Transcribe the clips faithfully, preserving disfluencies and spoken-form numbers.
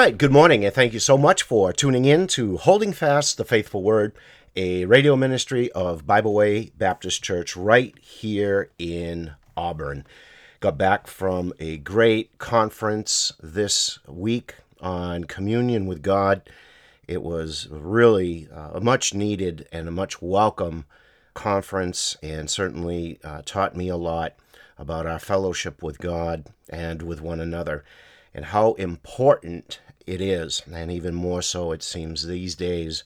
right, good morning, and thank you so much for tuning in to Holding Fast the Faithful Word, a radio ministry of Bible Way Baptist Church right here in Auburn. Got back from a great conference this week on communion with God. It was really uh, a much needed and a much welcome conference, and certainly uh, taught me a lot about our fellowship with God and with one another, and how important it is, and even more so it seems these days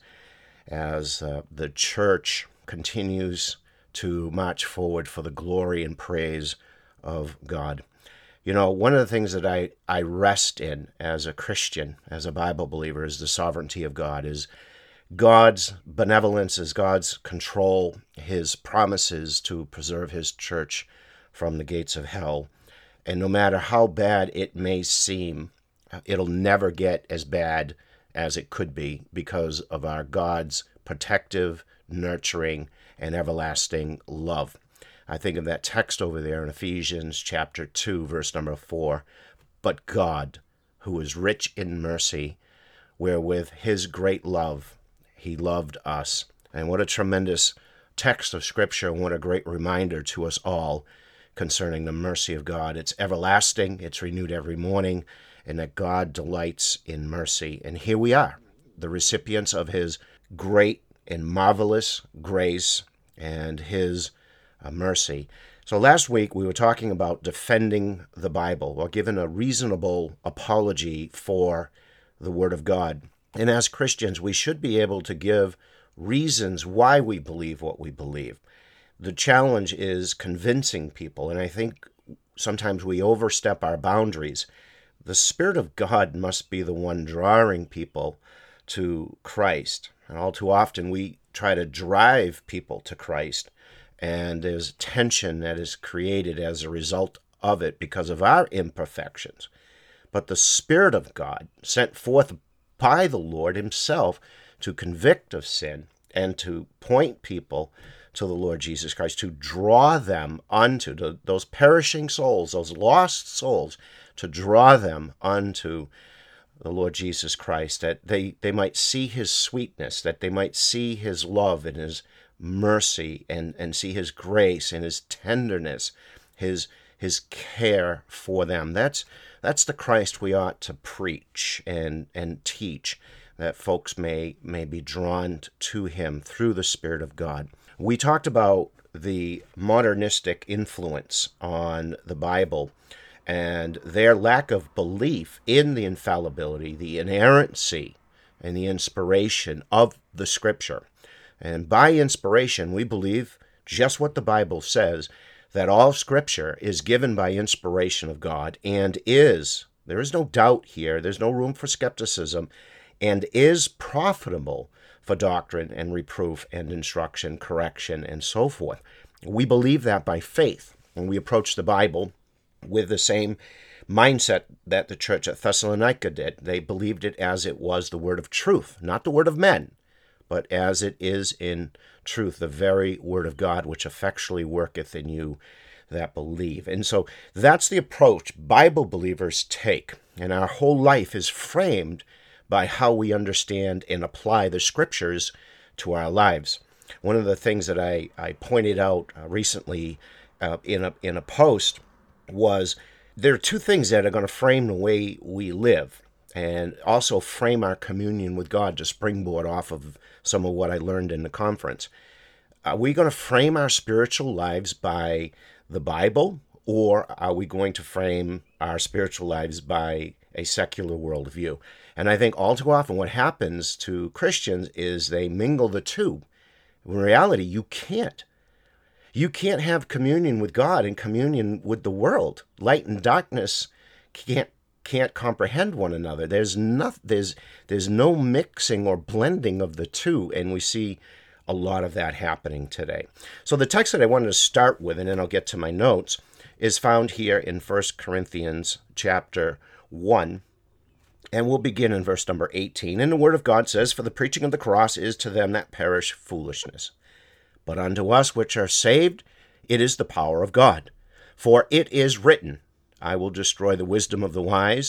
as uh, the church continues to march forward for the glory and praise of God. You know, one of the things that I, I rest in as a Christian, as a Bible believer, is the sovereignty of God, is God's benevolence, is God's control, his promises to preserve his church from the gates of hell. And no matter how bad it may seem, it'll never get as bad as it could be because of our God's protective, nurturing, and everlasting love. I think of that text over there in Ephesians chapter two, verse number four. But God, who is rich in mercy, wherewith his great love he loved us. And what a tremendous text of Scripture, and what a great reminder to us all concerning the mercy of God. It's everlasting, it's renewed every morning, and that God delights in mercy. And here we are, the recipients of his great and marvelous grace and his uh, mercy. So last week we were talking about defending the Bible, or giving a reasonable apology for the Word of God. And as Christians, we should be able to give reasons why we believe what we believe. The challenge is convincing people, and I think sometimes we overstep our boundaries. The Spirit of God must be the one drawing people to Christ. And all too often we try to drive people to Christ, and there's tension that is created as a result of it because of our imperfections. But the Spirit of God, sent forth by the Lord himself to convict of sin and to point people to the Lord Jesus Christ, to draw them unto the, those perishing souls, those lost souls, to draw them unto the Lord Jesus Christ, that they, they might see his sweetness, that they might see his love and his mercy, and, and see his grace and his tenderness, his his care for them. That's that's the Christ we ought to preach and, and teach, that folks may, may be drawn to him through the Spirit of God. We talked about the modernistic influence on the Bible and their lack of belief in the infallibility, the inerrancy, and the inspiration of the Scripture. And by inspiration, we believe just what the Bible says, that all Scripture is given by inspiration of God and is, there is no doubt here, there's no room for skepticism, and is profitable for doctrine and reproof and instruction, correction, and so forth. We believe that by faith, and we approach the Bible with the same mindset that the church at Thessalonica did. They believed it as it was the word of truth, not the word of men, but as it is in truth, the very word of God, which effectually worketh in you that believe. And so that's the approach Bible believers take, and our whole life is framed by how we understand and apply the Scriptures to our lives. One of the things that I, I pointed out uh, recently uh, in a in a post was there are two things that are going to frame the way we live and also frame our communion with God, to springboard off of some of what I learned in the conference. Are we going to frame our spiritual lives by the Bible, or are we going to frame our spiritual lives by a secular worldview? And I think all too often what happens to Christians is they mingle the two. In reality, you can't. You can't have communion with God and communion with the world. Light and darkness can't can't comprehend one another. There's no, there's there's no mixing or blending of the two, and we see a lot of that happening today. So the text that I wanted to start with, and then I'll get to my notes, is found here in First Corinthians chapter one. And we'll begin in verse number eighteen. And the word of God says, "For the preaching of the cross is to them that perish foolishness. But unto us which are saved, it is the power of God. For it is written, I will destroy the wisdom of the wise,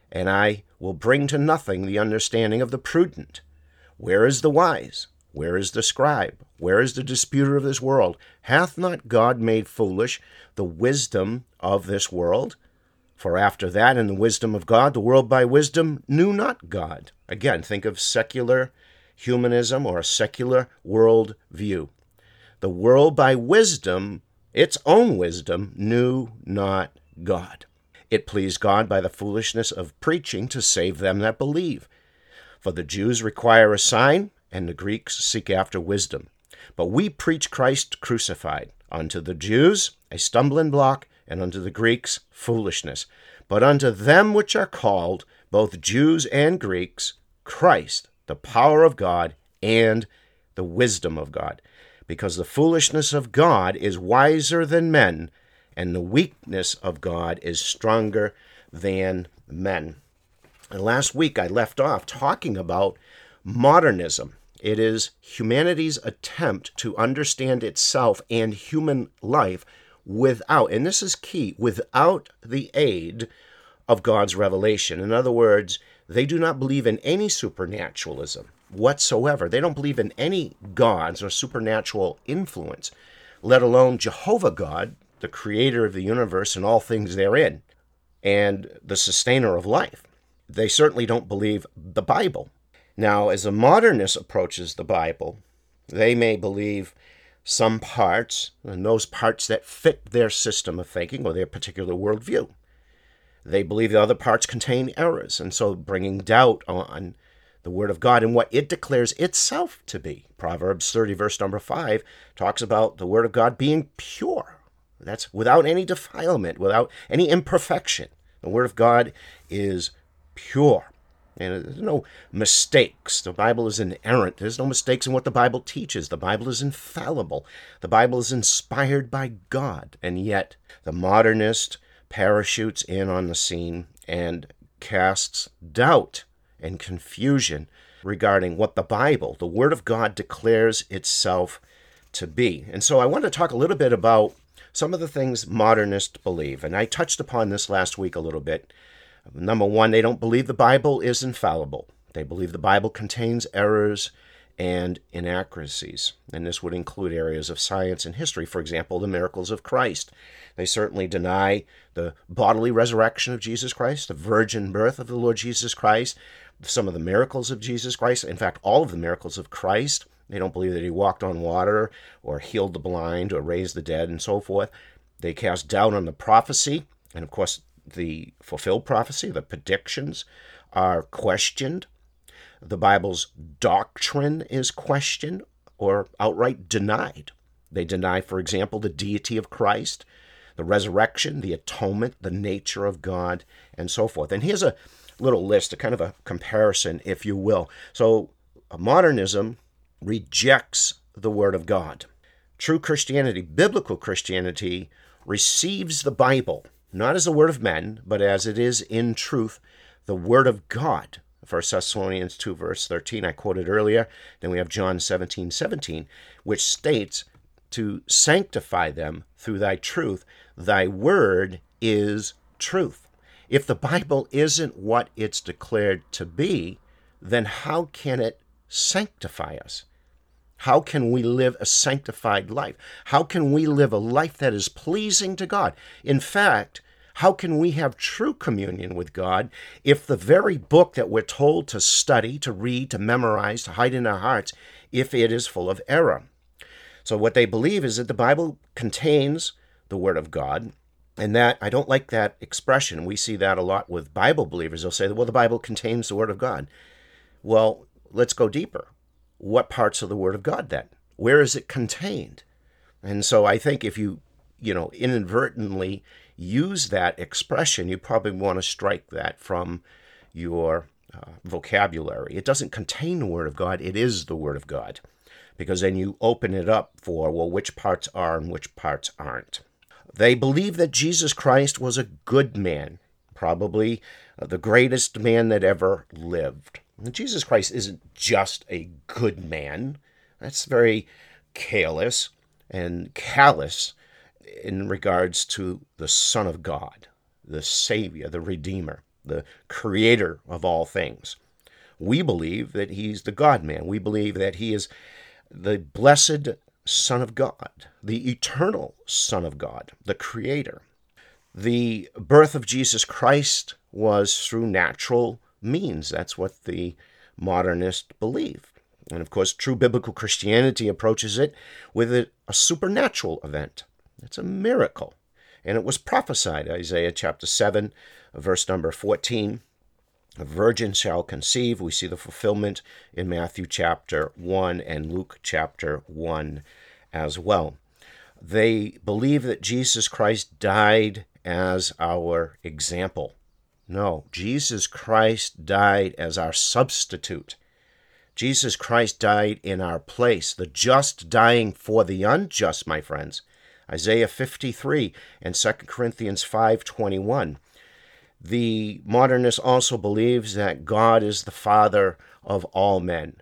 and I will bring to nothing the understanding of the prudent. Where is the wise? Where is the scribe? Where is the disputer of this world? Hath not God made foolish the wisdom of this world? For after that, in the wisdom of God, the world by wisdom knew not God. Again, think of secular humanism or a secular world view. The world by wisdom, its own wisdom, knew not God. It pleased God by the foolishness of preaching to save them that believe. For the Jews require a sign, and the Greeks seek after wisdom. But we preach Christ crucified, unto the Jews a stumbling block, and unto the Greeks foolishness. But unto them which are called, both Jews and Greeks, Christ, the power of God, and the wisdom of God. Because the foolishness of God is wiser than men, and the weakness of God is stronger than men. And last week I left off talking about modernism. It is humanity's attempt to understand itself and human life without, and this is key, without the aid of God's revelation. In other words, they do not believe in any supernaturalism whatsoever. They don't believe in any gods or supernatural influence, let alone Jehovah God, the creator of the universe and all things therein, and the sustainer of life. They certainly don't believe the Bible. Now, as a modernist approaches the Bible, they may believe some parts, and those parts that fit their system of thinking or their particular worldview. They believe the other parts contain errors, and so bringing doubt on the Word of God and what it declares itself to be. Proverbs thirty, verse number five, talks about the Word of God being pure. That's without any defilement, without any imperfection. The Word of God is pure. And there's no mistakes. The Bible is inerrant. There's no mistakes in what the Bible teaches. The Bible is infallible. The Bible is inspired by God. And yet, the modernist parachutes in on the scene and casts doubt and confusion regarding what the Bible, the Word of God, declares itself to be. And so I want to talk a little bit about some of the things modernists believe. And I touched upon this last week a little bit. Number one, they don't believe the Bible is infallible. They believe the Bible contains errors and inaccuracies, and this would include areas of science and history, for example, the miracles of Christ. They certainly deny the bodily resurrection of Jesus Christ, the virgin birth of the Lord Jesus Christ, some of the miracles of Jesus Christ, in fact, all of the miracles of Christ. They don't believe that he walked on water or healed the blind or raised the dead and so forth. They cast doubt on the prophecy, and of course, the fulfilled prophecy, the predictions are questioned. The Bible's doctrine is questioned or outright denied. They deny, for example, the deity of Christ, the resurrection, the atonement, the nature of God, and so forth. And here's a little list, a kind of a comparison, if you will. So modernism rejects the Word of God. True Christianity, biblical Christianity, receives the Bible not as the word of men, but as it is in truth, the Word of God. First Thessalonians two, verse thirteen, I quoted earlier. Then we have John seventeen, seventeen, which states, to sanctify them through thy truth. Thy word is truth. If the Bible isn't what it's declared to be, then how can it sanctify us? How can we live a sanctified life? How can we live a life that is pleasing to God? In fact, how can we have true communion with God if the very book that we're told to study, to read, to memorize, to hide in our hearts, if it is full of error? So what they believe is that the Bible contains the Word of God, and that, I don't like that expression. We see that a lot with Bible believers. They'll say, well, the Bible contains the Word of God. Well, let's go deeper. What parts of the Word of God then? Where is it contained? And so I think if you, you know, inadvertently use that expression, you probably want to strike that from your uh, vocabulary. It doesn't contain the Word of God. It is the Word of God. Because then you open it up for, well, which parts are and which parts aren't. They believe that Jesus Christ was a good man, probably the greatest man that ever lived. And Jesus Christ isn't just a good man. That's very careless and callous in regards to the Son of God, the Savior, the Redeemer. the creator of all things. We believe that he's the God-man. We believe that he is the blessed Son of God, the eternal Son of God, the creator. The birth of Jesus Christ was through natural means. That's what the modernists believe. And of course, true biblical Christianity approaches it with a, a supernatural event. It's a miracle. And it was prophesied, Isaiah chapter seven, verse number fourteen. A virgin shall conceive. We see the fulfillment in Matthew chapter one and Luke chapter one as well. They believe that Jesus Christ died as our example. No, Jesus Christ died as our substitute. Jesus Christ died in our place, the just dying for the unjust, my friends. Isaiah fifty-three and Second Corinthians five twenty-one. The modernist also believes that God is the Father of all men,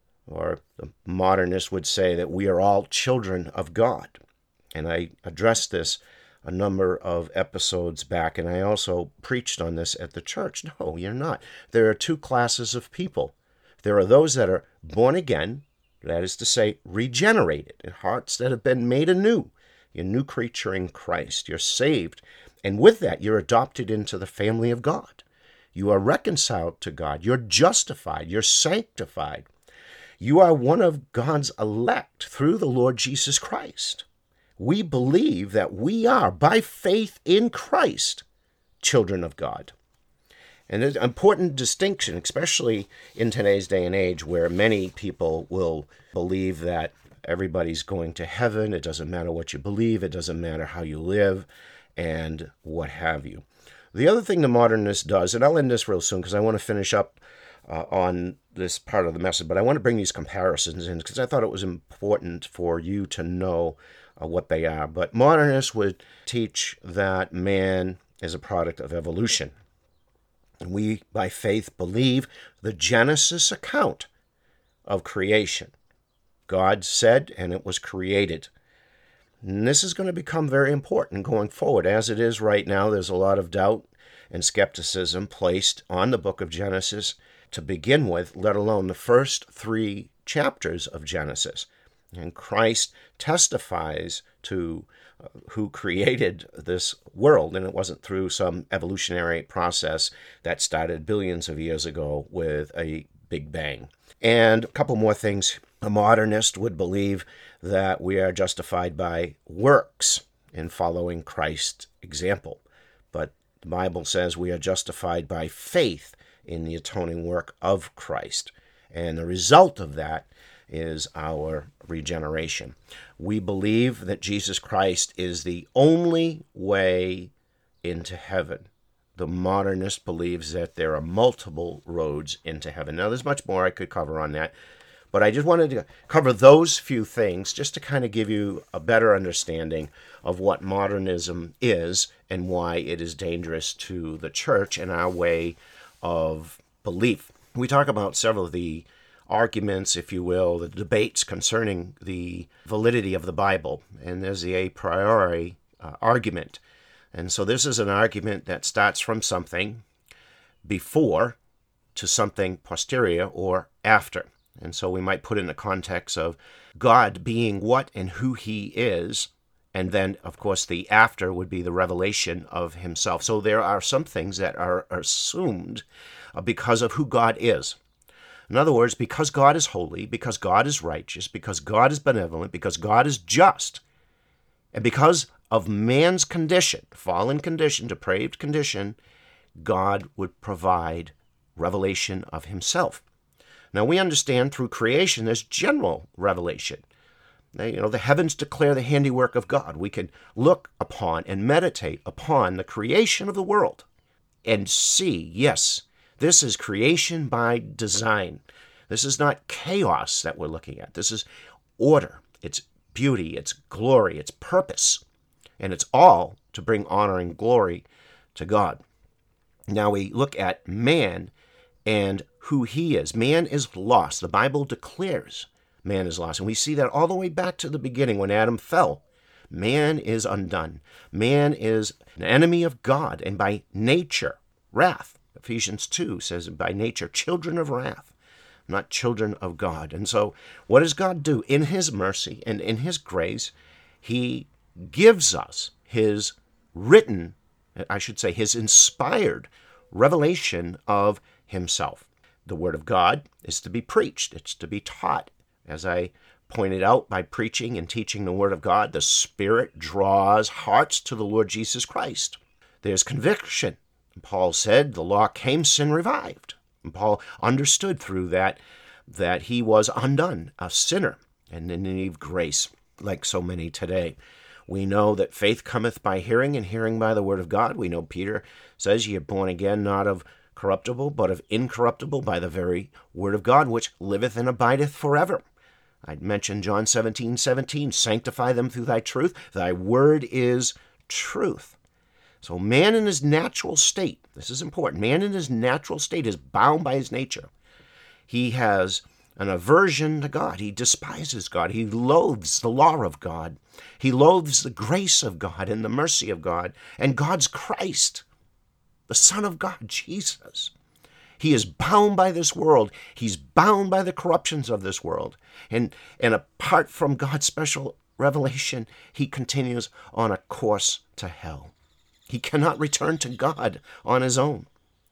or the modernist would say that we are all children of God. And I addressed this a number of episodes back, and I also preached on this at the church. No, you're not. There are two classes of people. There are those that are born again, that is to say, regenerated, in hearts that have been made anew. You're a new creature in Christ. You're saved. And with that, you're adopted into the family of God. You are reconciled to God. You're justified. You're sanctified. You are one of God's elect through the Lord Jesus Christ. We believe that we are, by faith in Christ, children of God. And there's an important distinction, especially in today's day and age, where many people will believe that everybody's going to heaven. It doesn't matter what you believe. It doesn't matter how you live, and what have you. The other thing the modernist does, and I'll end this real soon because I want to finish up uh, on this part of the message, but I want to bring these comparisons in because I thought it was important for you to know uh, what they are. But modernists would teach that man is a product of evolution. And we, by faith, believe the Genesis account of creation. God said, and it was created. And this is going to become very important going forward. As it is right now, there's a lot of doubt and skepticism placed on the book of Genesis to begin with, let alone the first three chapters of Genesis. And Christ testifies to uh, who created this world, and it wasn't through some evolutionary process that started billions of years ago with a Big Bang. And a couple more things. A modernist would believe that we are justified by works in following Christ's example. But the Bible says we are justified by faith in the atoning work of Christ. And the result of that is our regeneration. We believe that Jesus Christ is the only way into heaven. The modernist believes that there are multiple roads into heaven. Now, there's much more I could cover on that, but I just wanted to cover those few things just to kind of give you a better understanding of what modernism is and why it is dangerous to the church and our way of belief. We talk about several of the arguments, if you will, the debates concerning the validity of the Bible, and there's the a priori uh, argument. And so this is an argument that starts from something before to something posterior or after. And so we might put in the context of God being what and who he is. And then, of course, the after would be the revelation of himself. So there are some things that are assumed because of who God is. In other words, because God is holy, because God is righteous, because God is benevolent, because God is just, and because of man's condition, fallen condition, depraved condition, God would provide revelation of himself. Now, we understand through creation there's general revelation. Now, you know, the heavens declare the handiwork of God. We can look upon and meditate upon the creation of the world and see, yes, this is creation by design. This is not chaos that we're looking at. This is order. It's beauty. It's glory. It's purpose. And it's all to bring honor and glory to God. Now we look at man and who he is. Man is lost. The Bible declares man is lost. And we see that all the way back to the beginning when Adam fell. Man is undone. Man is an enemy of God and by nature, wrath. Ephesians two says, by nature, children of wrath, not children of God. And so what does God do? In his mercy and in his grace, he gives us his written, I should say, his inspired revelation of himself. The word of God is to be preached. It's to be taught. As I pointed out, by preaching and teaching the word of God, the Spirit draws hearts to the Lord Jesus Christ. There's conviction. Paul said the law came, sin revived. And Paul understood through that that he was undone, a sinner, and in need of grace, like so many today. We know that faith cometh by hearing, and hearing by the word of God. We know Peter says, ye are born again, not of corruptible, but of incorruptible, by the very word of God, which liveth and abideth forever. I'd mentioned John seventeen seventeen, sanctify them through thy truth. Thy word is truth. So man in his natural state, this is important, man in his natural state is bound by his nature. He has an aversion to God. He despises God. He loathes the law of God. He loathes the grace of God and the mercy of God and God's Christ, the Son of God, Jesus. He is bound by this world. He's bound by the corruptions of this world. And, and apart from God's special revelation, he continues on a course to hell. He cannot return to God on his own.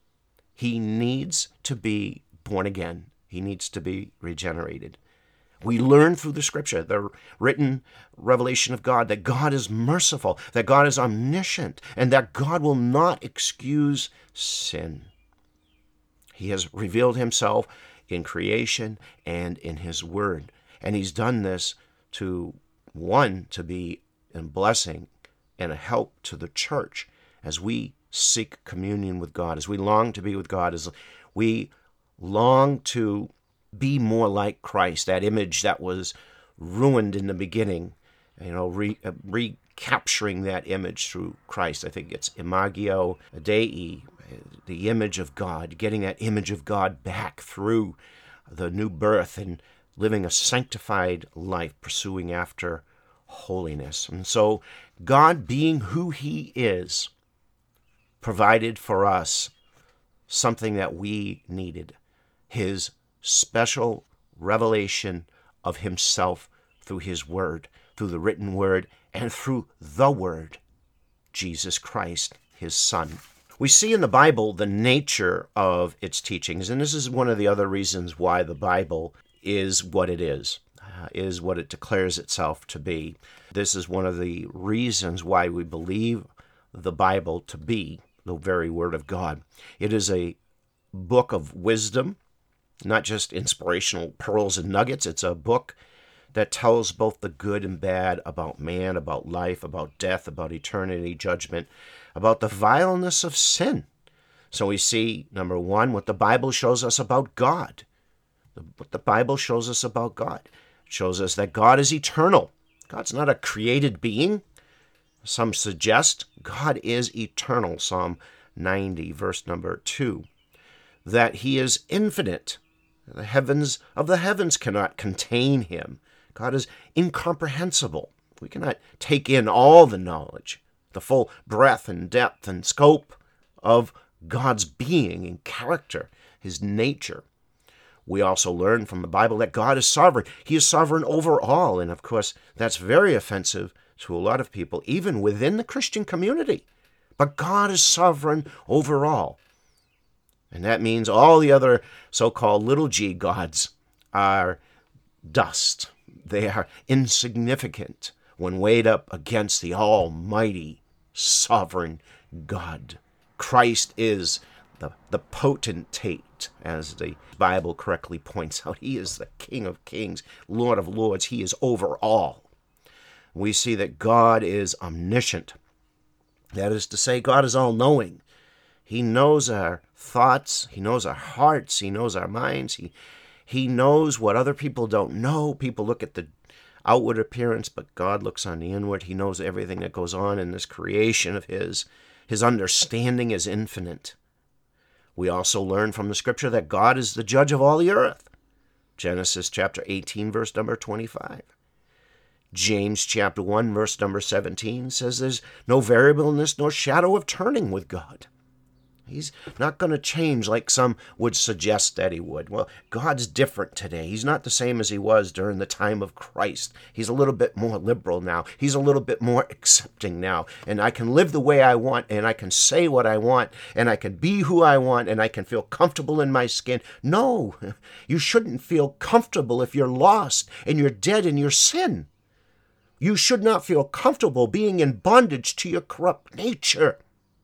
He needs to be born again. He needs to be regenerated. We learn through the Scripture, the written revelation of God, that God is merciful, that God is omniscient, and that God will not excuse sin. He has revealed himself in creation and in his word. And he's done this to, one, to be a blessing and a help to the church as we seek communion with God, as we long to be with God, as we long to be more like Christ, that image that was ruined in the beginning, you know, re, uh, recapturing that image through Christ. I think it's Imago Dei, the image of God, getting that image of God back through the new birth and living a sanctified life, pursuing after holiness. And so God, being who he is, provided for us something that we needed, his special revelation of himself through his word, through the written word, and through the word, Jesus Christ, his Son. We see in the Bible the nature of its teachings, and this is one of the other reasons why the Bible is what it is, uh, is what it declares itself to be. This is one of the reasons why we believe the Bible to be the very Word of God. It is a book of wisdom, not just inspirational pearls and nuggets. It's a book that tells both the good and bad about man, about life, about death, about eternity, judgment, about the vileness of sin. So we see, number one, what the Bible shows us about God. What the Bible shows us about God. It shows us that God is eternal. God's not a created being. Some suggest God is eternal, Psalm ninety, verse number two. That he is infinite. The heavens of the heavens cannot contain him. God is incomprehensible. We cannot take in all the knowledge, the full breadth and depth and scope of God's being and character, his nature. We also learn from the Bible that God is sovereign. He is sovereign over all. And of course, that's very offensive to a lot of people, even within the Christian community. But God is sovereign over all. And that means all the other so-called little g gods are dust. They are insignificant when weighed up against the almighty, sovereign God. Christ is the, the potentate, as the Bible correctly points out. He is the King of kings, Lord of lords. He is over all. We see that God is omniscient. That is to say, God is all-knowing. He knows our thoughts. He knows our hearts. He knows our minds. He, he knows what other people don't know. People look at the outward appearance, but God looks on the inward. He knows everything that goes on in this creation of his. His understanding is infinite. We also learn from the Scripture that God is the judge of all the earth. Genesis chapter eighteen, verse number twenty-five. James chapter one, verse number seventeen says there's no variableness nor shadow of turning with God. He's not going to change like some would suggest that he would. Well, God's different today. He's not the same as he was during the time of Christ. He's a little bit more liberal now. He's a little bit more accepting now. And I can live the way I want, and I can say what I want, and I can be who I want, and I can feel comfortable in my skin. No, you shouldn't feel comfortable if you're lost and you're dead in your sin. You should not feel comfortable being in bondage to your corrupt nature.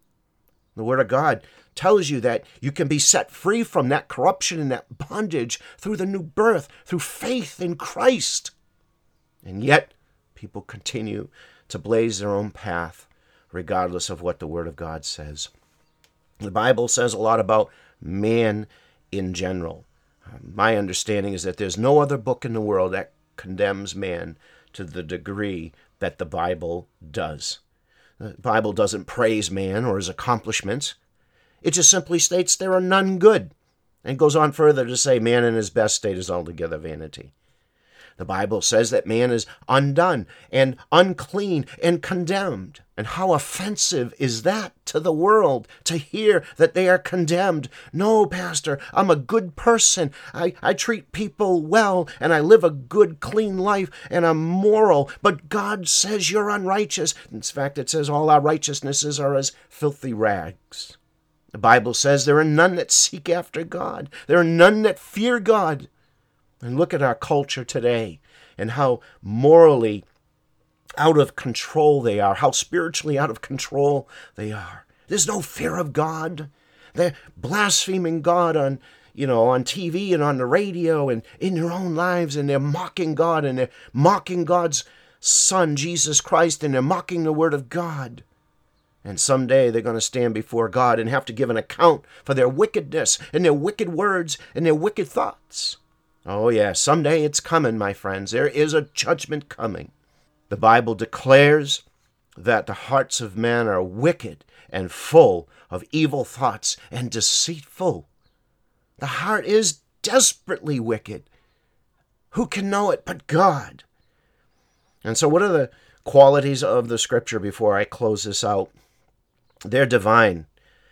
The Word of God tells you that you can be set free from that corruption and that bondage through the new birth, through faith in Christ. And yet, people continue to blaze their own path, regardless of what the Word of God says. The Bible says a lot about man in general. My understanding is that there's no other book in the world that condemns man to the degree that the Bible does. The Bible doesn't praise man or his accomplishments. It just simply states there are none good, and goes on further to say man in his best state is altogether vanity. The Bible says that man is undone and unclean and condemned. And how offensive is that to the world to hear that they are condemned? No, Pastor, I'm a good person. I, I treat people well, and I live a good, clean life, and I'm moral. But God says you're unrighteous. In fact, it says all our righteousnesses are as filthy rags. The Bible says there are none that seek after God. There are none that fear God. And look at our culture today and how morally out of control they are, how spiritually out of control they are. There's no fear of God. They're blaspheming God on, you know, on T V and on the radio and in their own lives, and they're mocking God, and they're mocking God's Son, Jesus Christ, and they're mocking the Word of God. And someday they're going to stand before God and have to give an account for their wickedness and their wicked words and their wicked thoughts. Oh, yeah, someday it's coming, my friends. There is a judgment coming. The Bible declares that the hearts of men are wicked and full of evil thoughts and deceitful. The heart is desperately wicked. Who can know it but God? And so what are the qualities of the Scripture before I close this out? They're divine.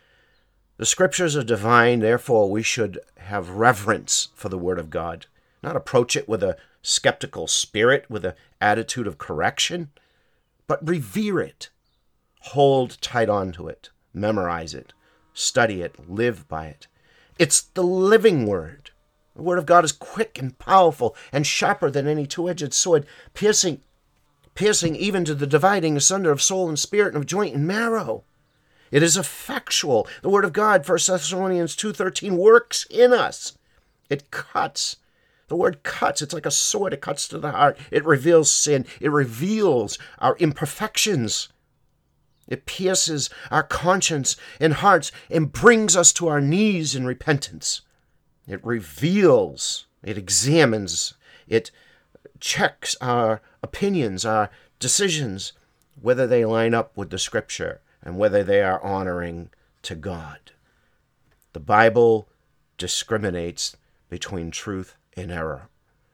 The Scriptures are divine, therefore we should have reverence for the Word of God, not approach it with a skeptical spirit, with an attitude of correction, but revere it, hold tight onto it, memorize it, study it, live by it. It's the living Word. The Word of God is quick and powerful and sharper than any two-edged sword, piercing, piercing even to the dividing asunder of soul and spirit and of joint and marrow. It is effectual. The Word of God, First Thessalonians two thirteen, works in us. It cuts. The word cuts. It's like a sword. It cuts to the heart. It reveals sin. It reveals our imperfections. It pierces our conscience and hearts and brings us to our knees in repentance. It reveals. It examines. It checks our opinions, our decisions, whether they line up with the Scripture and whether they are honoring to God. The Bible discriminates between truth and error.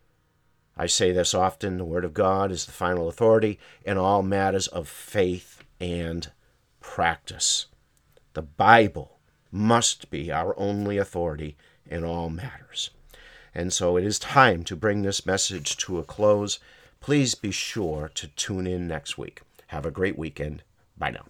I say this often, the Word of God is the final authority in all matters of faith and practice. The Bible must be our only authority in all matters. And so it is time to bring this message to a close. Please be sure to tune in next week. Have a great weekend. Bye now.